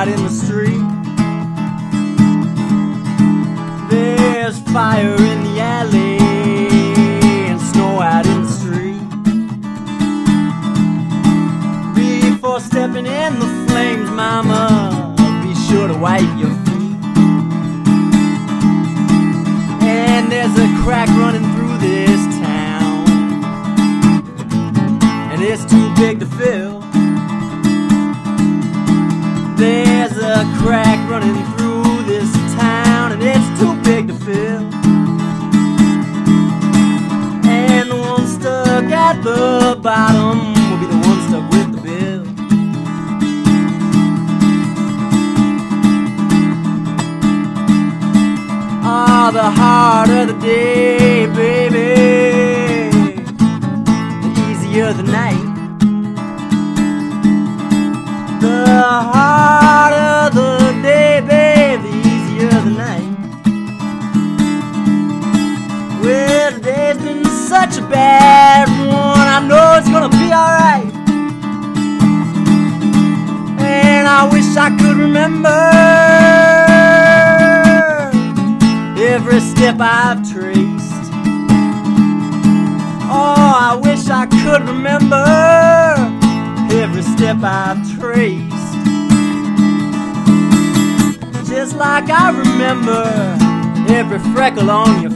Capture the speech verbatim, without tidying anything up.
out in the street. There's fire in the alley and snow out in the street. Before stepping in the flames, mama, be sure to wipe your feet. And there's a crack running through this town, and it's too big to fill. There's a crack running through this town, and it's too big to fill. And the one stuck at the bottom will be the one stuck with the bill. Ah, the harder the day, baby, the easier the night. The harder the day, babe, the easier the night. Well, today's been such a bad one, I know it's gonna be alright. And I wish I could remember every step I've traced. Oh, I wish I could remember every step I've traced. Just like I remember every freckle on your